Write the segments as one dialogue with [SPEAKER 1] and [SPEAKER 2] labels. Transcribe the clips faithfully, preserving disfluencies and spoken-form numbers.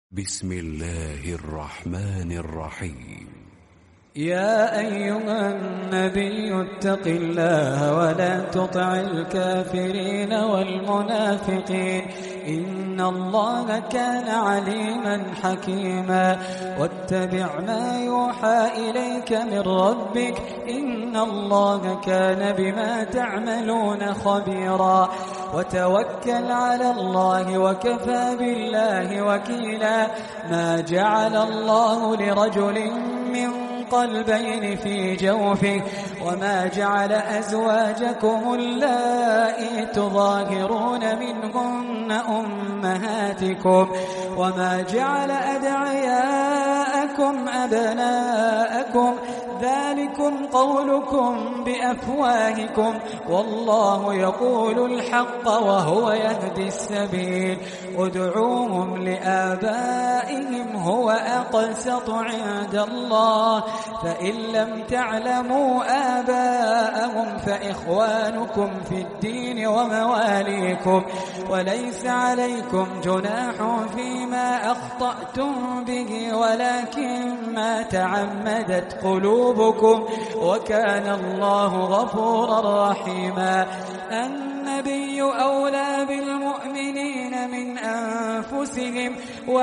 [SPEAKER 1] بسم الله الرحمن الرحيم.
[SPEAKER 2] يا أيها النبي اتق الله ولا تطع الكافرين والمنافقين إن الله كان عليما حكيما واتبع ما يوحى إليك من ربك إن الله كان بما تعملون خبيرا وتوكل على الله وكفى بالله وكيلا ما جعل الله لرجل من قلبين في جوفه وما جعل أزواجكم اللائي تظاهرون منهن أمهاتكم وما جعل أدعياءكم أبناءكم ذلكم قولكم بأفواهكم والله يقول الحق وهو يهدي السبيل ادعوهم لآبائهم هو أقسط عند الله فإن لم تعلموا آباءهم فإخوانكم في الدين ومواليكم وليس عليكم جناح فيما أخطأتم به ولكن ما تعمدت قلوبكم وكان الله غفورا رحيما النبي أولى بالمؤمنين من أنفسهم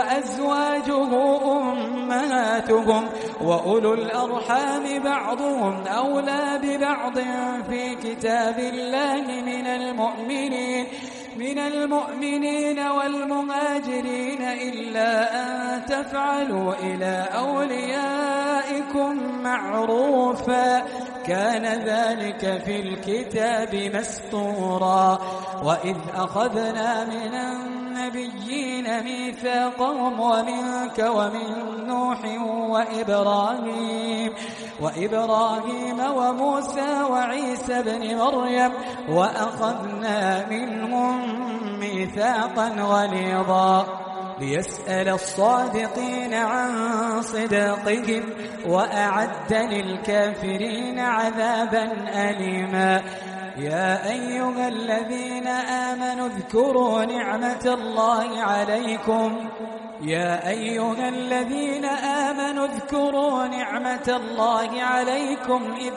[SPEAKER 2] وأزواجه أمهاتهم وأولو الأرحام بعضهم أولى ببعض في كتاب الله من المؤمنين من المؤمنين والمهاجرين إلا أن تفعلوا إلى أوليائكم معروفا كان ذلك في الكتاب مسطورا وإذ أخذنا من النبيين ميثاقهم ومنك ومن نوح وإبراهيم وإبراهيم وموسى وعيسى بن مريم وأخذنا منهم ميثاقا غليظا ليسأل الصادقين عن صداقهم وأعد للكافرين عذابا أليما يا أيها الذين آمنوا اذكروا نعمة الله عليكم يا أيها الذين آمنوا اذكروا نعمة الله عليكم إذ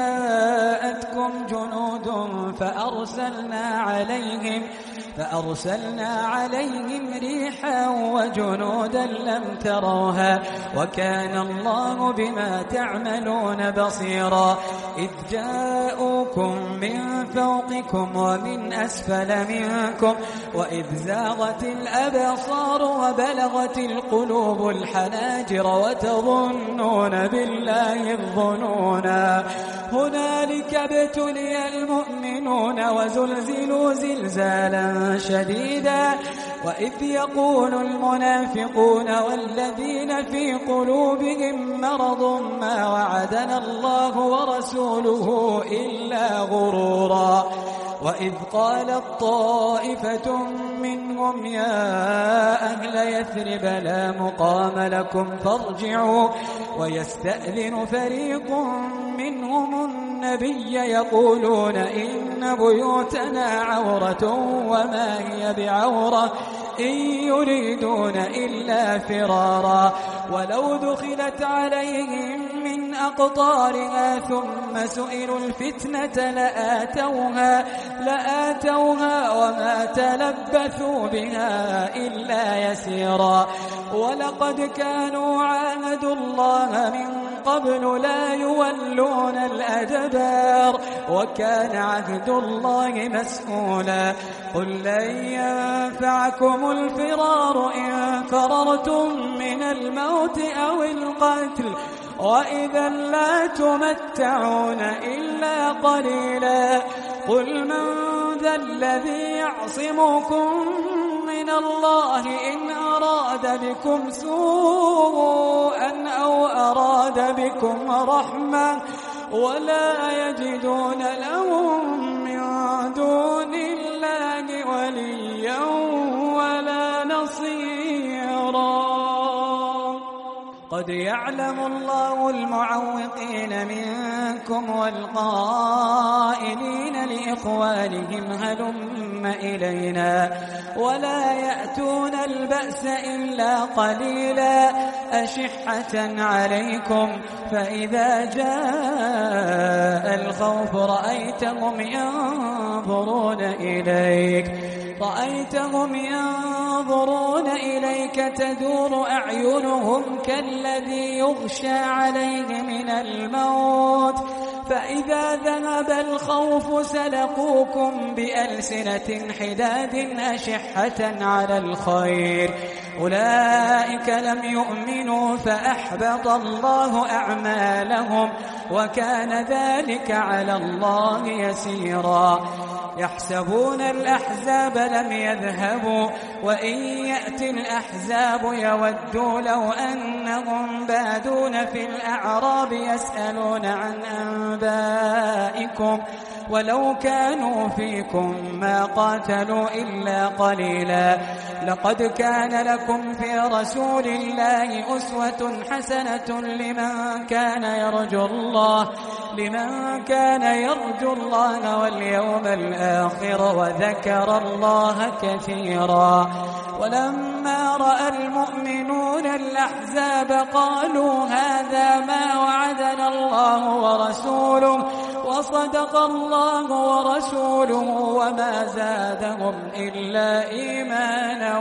[SPEAKER 2] جاءتكم جنود فأرسلنا عليهم فأرسلنا عليهم ريحا وجنودا لم تروها وكان الله بما تعملون بصيرا إذ جاءوكم من فوقكم ومن أسفل منكم وإذ زاغت الأبصار وبلغت القلوب الحناجر وتظنون بالله الظنونا هنالك ابتلي المؤمنون وزلزلوا زلزالا شديدا وإذ يقول المنافقون والذين في قلوبهم مرض ما وعدنا الله ورسوله إلا غرورا وإذ قالت طائفة منهم يا أهل يثرب لا مقام لكم فارجعوا ويستأذن فريق منهم النبي يقولون إن بيوتنا عورة وما هي بعورة إن يريدون إلا فرارا ولو دخلت عليهم من أقطارها ثم سئلوا الفتنة لآتوها لآتوها وما تلبثوا بها إلا يسيرا ولقد كانوا عاهدوا الله من قبل لا يولون الأدبار وكان عهد الله مسؤولا قل لن ينفعكم الفرار إن فررتم من الموت أو القتل وإذا لا تمتعون إلا قليلا قل من ذا الذي يعصمكم من الله إن أراد بكم سوءا أو أراد بكم رحمة ولا يجدون لهم من دون الله وليا ولا نصيرا قد يعلم الله المعوقين منكم والقائلين لإخوانهم هلم إلينا ولا يأتون البأس إلا قليلا أشحة عليكم فإذا جاء الخوف رأيتهم ينظرون إليك رأيتهم ينظرون إليك تدور أعينهم كالذي يغشى عليه من الموت فإذا ذهب الخوف سلقوكم بألسنة حداد أشحة على الخير أولئك لم يؤمنوا فأحبط الله أعمالهم وكان ذلك على الله يسيرا يحسبون الأحزاب لم يذهبوا وإن يأتي الأحزاب يودوا لو أنهم بادون في الأعراب يسألون عن أنبائكم ولو كانوا فيكم ما قاتلوا إلا قليلا لقد كان لكم في رسول الله أسوة حسنة لمن كان يرجو الله لمن كان يرجو الله واليوم الآخر وذكر الله كثيرا ولما رأى المؤمنون الأحزاب قالوا هذا ما وعدنا الله ورسوله وصدق الله ورسوله وما زادهم إلا إيمانا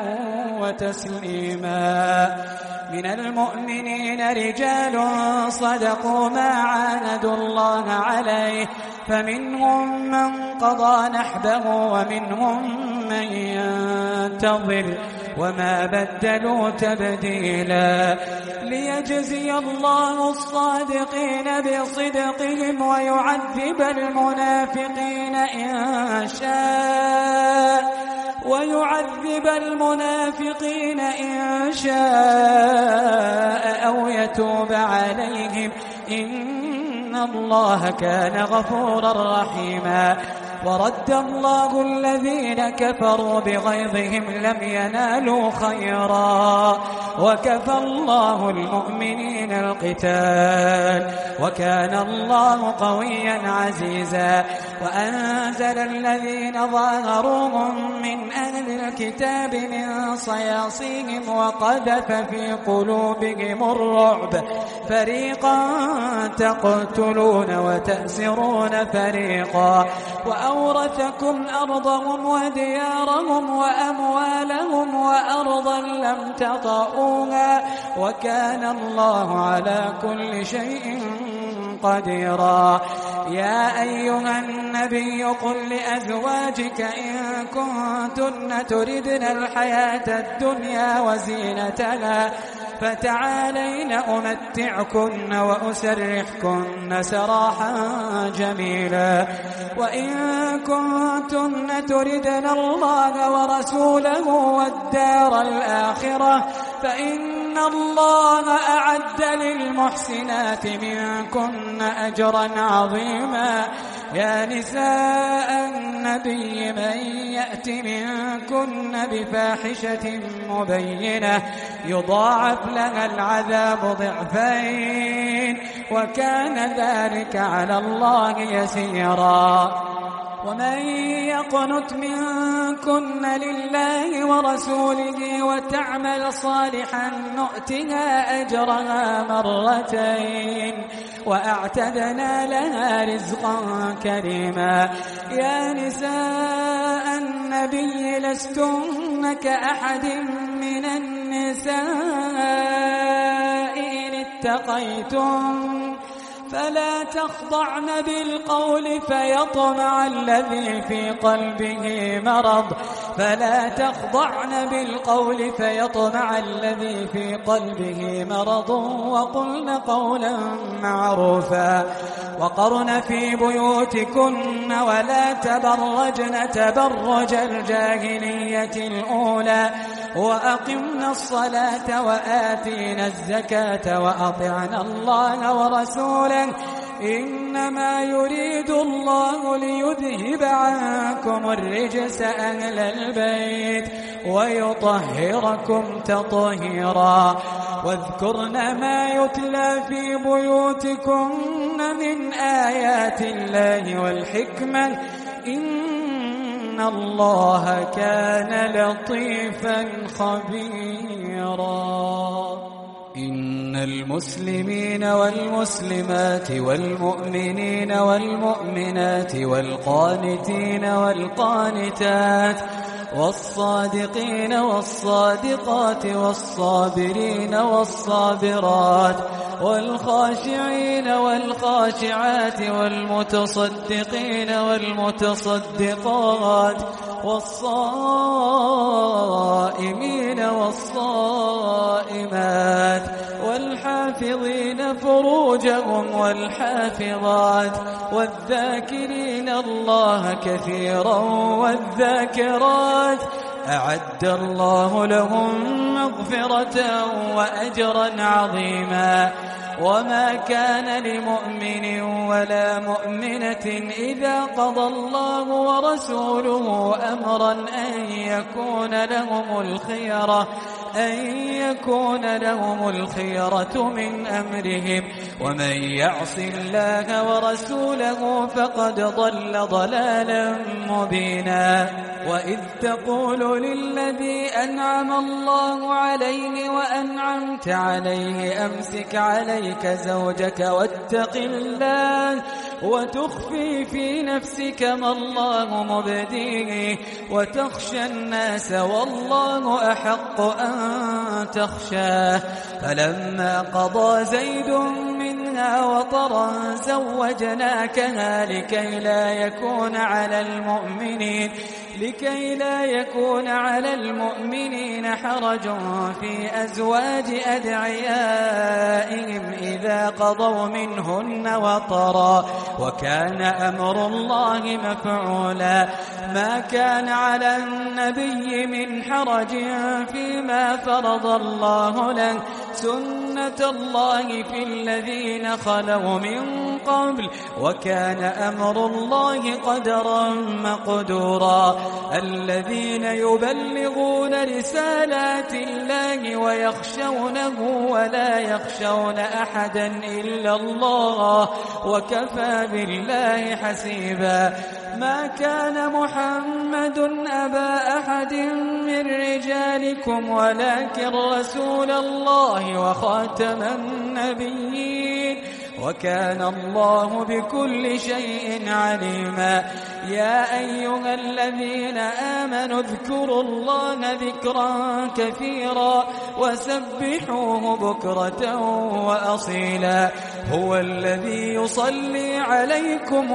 [SPEAKER 2] وتسليما من المؤمنين رجال صدقوا ما عاهدوا الله عليه فمنهم من قضى نحبه ومنهم من ينتظر وما بدلوا تبديلا ليجزي الله الصادقين بصدقهم ويعذب المنافقين إن شاء ويعذب المنافقين إن شاء أو يتوب عليهم إن الله كان غفورا رحيما ورد الله الذين كفروا بغيظهم لم ينالوا خيرا وكفى الله المؤمنين القتال وكان الله قويا عزيزا وأنزل الذين ظاهروهم من أهل الكتاب من صياصيهم وقذف في قلوبهم الرعب فريقا تقتلون وتأسرون فريقا وأورثكم أرضهم وديارهم وأموالهم وأرضا لم تطئوها وكان الله على كل شيء قديرا يا أيها النبي قل لأزواجك إن كنتن تردن الحياة الدنيا وزينتها فتعالين أمتعكن وأسرحكن سراحا جميلا وإن كنتن تردن الله ورسوله والدار الآخرة فإن الله أعد للمحسنات منكن أجرا عظيما يا نساء النبي من يأت منكن بفاحشة مبينة يضاعف لها العذاب ضعفين وكان ذلك على الله يسيرا ومن يقنت منكن لله ورسوله وتعمل صالحا نؤتها أجرها مرتين وأعتدنا لها رزقا كريما يا نساء النبي لستن كأحد من النساء إن اتقيتم فلا تخضعن بالقول فيطمع الذي في قلبه مرض فلا تخضعن بالقول فيطمع الذي في قلبه مرض وقلن قولا معروفا وقرن في بيوتكن ولا تبرجن تبرج الجاهلية الأولى وأقمنا الصلاة وآتينا الزكاة وأطعنا الله ورسوله إنما يريد الله ليذهب عنكم الرجس أهل البيت ويطهركم تطهيرا واذكرن ما يتلى في بيوتكن من آيات الله والحكمة إن الله كان لطيفا خبيرا إن المسلمين والمسلمات والمؤمنين والمؤمنات والقانتين والقانتات والصادقين والصادقات والصابرين والصابرات والخاشعين والخاشعات والمتصدقين والمتصدقات والصائمين والصائمات والحافظين فروجهم والحافظات والذاكرين الله كثيرا والذاكرات أعد الله لهم مغفرة وأجرا عظيما وما كان لمؤمن ولا مؤمنة إذا قضى الله ورسوله أمرا أن يكون لهم الخيرة أن يكون لهم الخيرة من أمرهم ومن يعص الله ورسوله فقد ضل ضلالا مبينا وإذ تقول للذي أنعم الله عليه وأنعمت عليه أمسك عليك زوجك واتق الله وتخفي في نفسك ما الله مبديه وتخشى الناس والله أحق أن تخشاه فلما قضى زيد منها وطرا زوجناكها لكي لا يكون على المؤمنين لكي لا يكون على المؤمنين حرج في أزواج أدعيائهم إذا قضوا منهن وطرا وكان أمر الله مفعولا ما كان على النبي من حرج فيما فرض الله له سنة الله في الذين خلوا من قبل وكان أمر الله قدرا مقدورا الذين يبلغون رسالات الله ويخشونه ولا يخشون أحدا إلا الله وكفى بالله حسيبا ما كان محمد أبا أحد من رجالكم ولكن رسول الله وخاتم النبيين وكان الله بكل شيء عليما يا أيها الذين آمنوا اذكروا الله ذكرا كثيرا وسبحوه بكرة وأصيلا هو الذي يصلي عليكم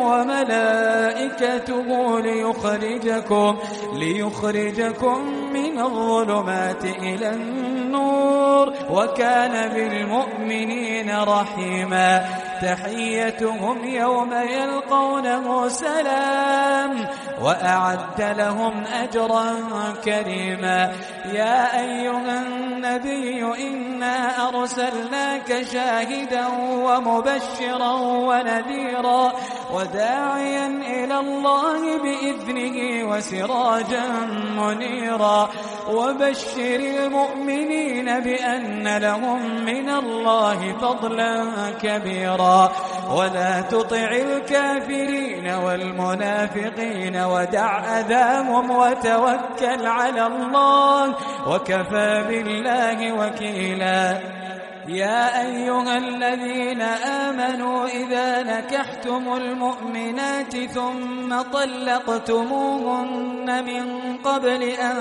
[SPEAKER 2] وملائكته ليخرجكم ليخرجكم من الظلمات إلى النور وكان بالمؤمنين رحيما تحيتهم يوم يلقونه سلام وأعد لهم أجرا كريما يا أيها النبي إنا أرسلناك شاهدا ومبشرا ونذيرا وداعيا إلى الله بإذنه وسراجا منيرا وبشر المؤمنين بأن لهم من الله فضلا كبيرا ولا تطع الكافرين والمنافقين ودع أذاهم وتوكل على الله وكفى بالله وكيلا يا أيها الذين آمنوا إذا نكحتم المؤمنات ثم طلقتموهن من قبل أن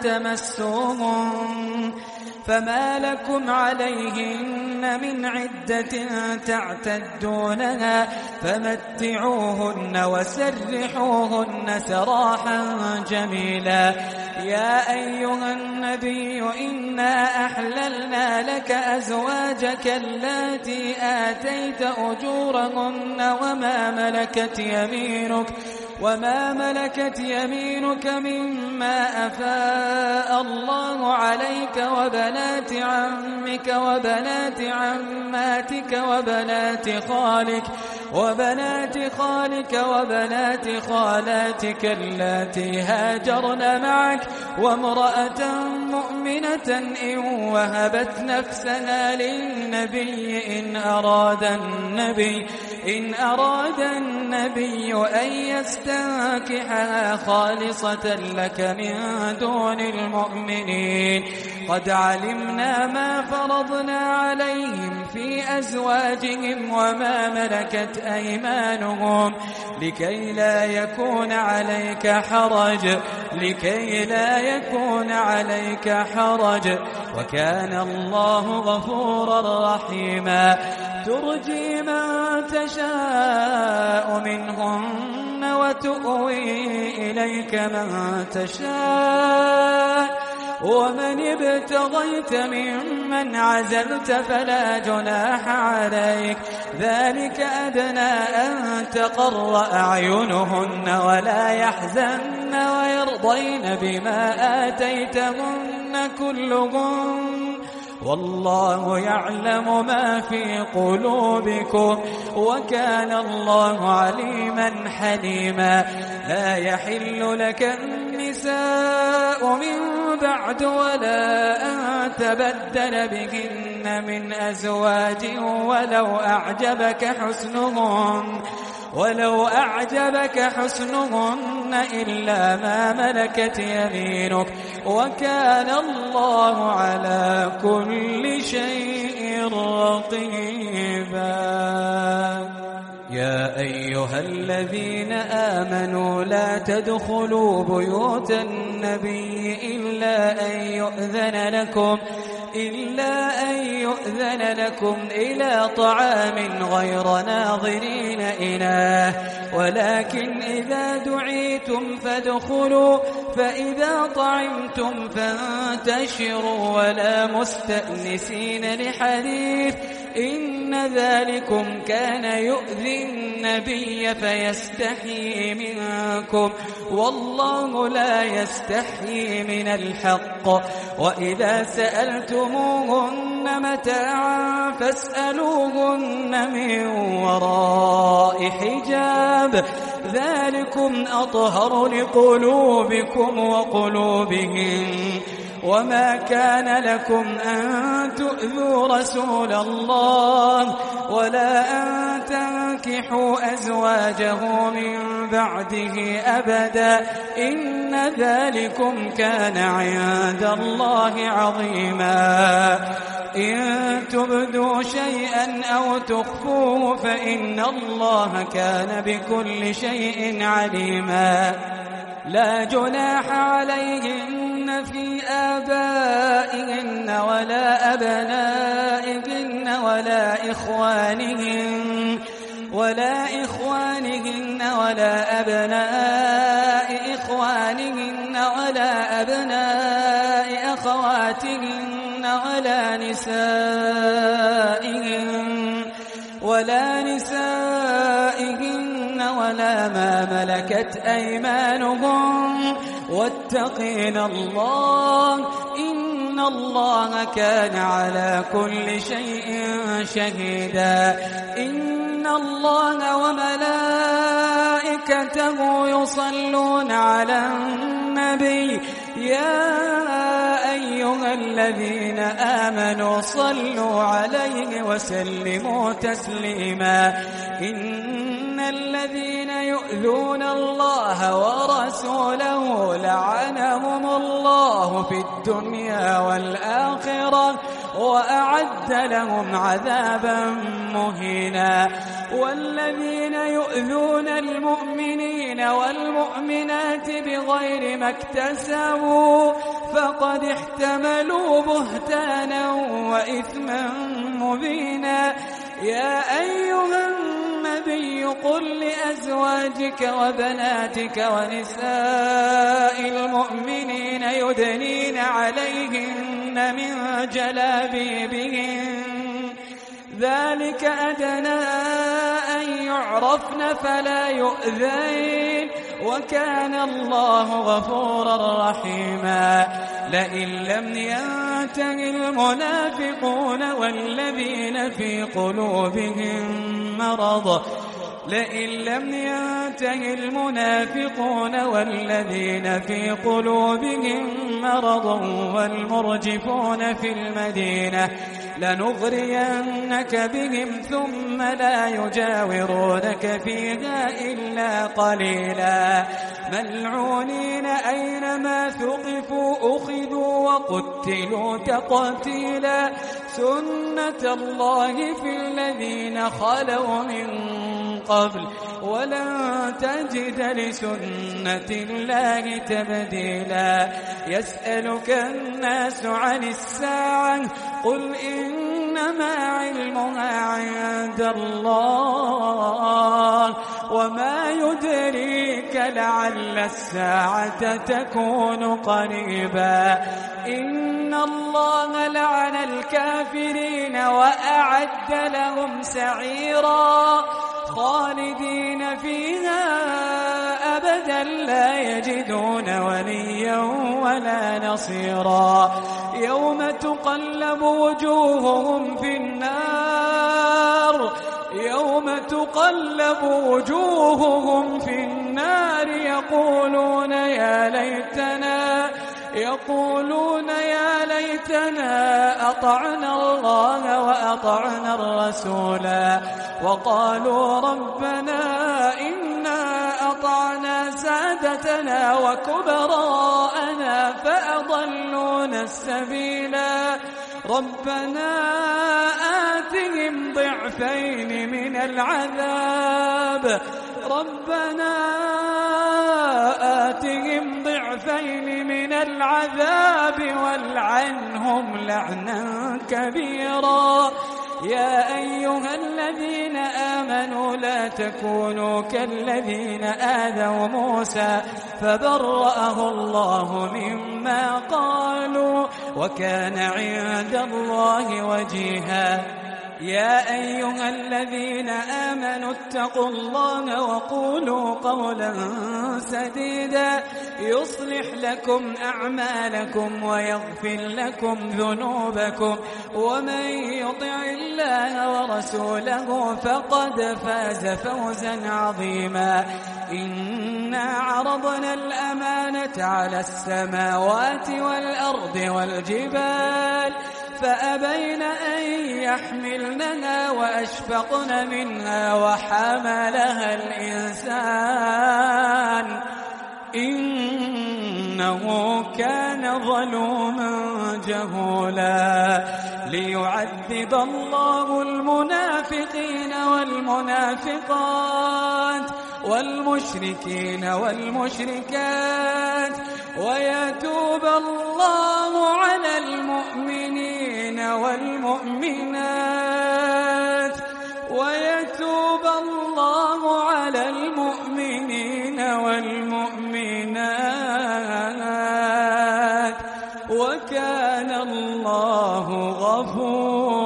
[SPEAKER 2] تمسوهن فما لكم عليهن من عدة تعتدونها فمتعوهن وسرحوهن سراحا جميلا يا أيها النبي إنا أحللنا لك أزواجك اللاتي آتيت أجورهن وما ملكت يمينك وما ملكت يمينك مما أفاء الله عليك وبنات عمك وبنات عماتك وبنات خالك وبنات خالك وبنات خالاتك اللاتي هاجرن معك وامرأة مؤمنة إن وهبت نفسها للنبي إن أراد النبي إن أراد النبي أن يستنكحها خالصة لك من دون المؤمنين قد علمنا ما فرضنا عليهم في أزواجهم وما ملكت أيمانهم لكي لا يكون عليك حرج لكي لا يكون عليك حرج وكان الله غفورا رحيما ترجي من تشاء منهن وتؤوي إليك من تشاء ومن ابتغيت ممن عزلت فلا جناح عليك ذلك أدنى أن تقر أعينهن ولا يحزن ويرضين بما آتيتهن كلهن والله يعلم ما في قلوبكم وكان الله عليما حليما لا يحل لك النساء من بعد ولا أن تبدل بهن من أزواج ولو أعجبك حسنهن ولو أعجبك حسنهن إلا ما ملكت يمينك وكان الله على كل شيء رقيبا يا أيها الذين آمنوا لا تدخلوا بيوت النبي إلا أن يؤذن لكم إلا أن يؤذن لكم إلى طعام غير ناظرين إناه ولكن إذا دعيتم فادخلوا فإذا طعمتم فانتشروا ولا مستأنسين لحديث إن ذلكم كان يؤذي النبي فيستحيي منكم والله لا يستحيي من الحق وإذا سألتموهن متاعا فاسألوهن من وراء حجاب ذلكم أطهر لقلوبكم وقلوبهم وما كان لكم أن تؤذوا رسول الله ولا أن تنكحوا أزواجه من بعده أبدا إن ذلكم كان عند الله عظيما إن تبدوا شيئا أو تخفوه فإن الله كان بكل شيء عليما لا جناح عليهن في آبائهن ولا أبنائهن ولا إخوانهن ولا إخوانهن ولا أبناء إخوانهن ولا أبناء أخواتهن ولا نسائهن ولا نسائهن ولا ما ملكت أيمانهم واتقين الله إن الله كان على كل شيء شهيدا إن الله وملائكته يصلون على النبي يا أيها الذين آمنوا صلوا عليه وسلموا تسليما إن الذين يؤذون الله ورسوله لعنهم الله في الدنيا والآخرة وأعد لهم عذابا مهينا والذين يؤذون المؤمنين والمؤمنات بغير ما اكتسبوا فقد احتملوا بهتانا وإثما مبينا يا أيها النبي قل لأزواجك وبناتك ونساء المؤمنين يدنين عليهن من جلابيبهن ذلك أدنى أن يعرفن فلا يؤذين وكان الله غفورا رحيما لئن لم ينته المنافقون والذين في قلوبهم مرض لئن لم ينته المنافقون والذين في قلوبهم مرض والمرجفون في المدينة لنغرينك بهم ثم لا يجاورونك فيها إلا قليلا ملعونين أينما ثقفوا أخذوا وقتلوا تقتيلا سنة الله في الذين خلوا من قبل ولن تجد لسنة الله تبديلا يسألك الناس عن الساعة قل إنما علمها عند الله وما يدريك لعل الساعة تكون قريبا إن الله لعن الكافرين وأعد لهم سعيرا خالدين فيها أبدا لا يجدون وليا ولا نصيرا يوم تقلب وجوههم في النار يوم تقلب وجوههم في النار يقولون يا ليتنا يقولون يا ليتنا أطعنا الله وأطعنا الرسولا وقالوا ربنا إنا أطعنا سادتنا وكبراءنا فأضلونا السبيلا ربنا آتهم ضعفين من العذاب ربنا آتهم ضعفين من العذاب والعنهم لعنا كبيرا يا أيها الذين آمنوا لا تكونوا كالذين آذوا موسى فبرأه الله مما قالوا وكان عند الله وجيها يا أيها الذين آمنوا اتقوا الله وقولوا قولا سديدا يصلح لكم أعمالكم ويغفر لكم ذنوبكم ومن يطع الله ورسوله فقد فاز فوزا عظيما إنا عرضنا الأمانة على السماوات والأرض والجبال فأبين أن يحملنها وأشفقن منها وحملها الإنسان إنه كان ظلوما جهولا ليعذب الله المنافقين والمنافقات والمشركين والمشركات ويتوب الله على المؤمنين والمؤمنات ويتوب الله على المؤمنين والمؤمنات وكان الله غفورا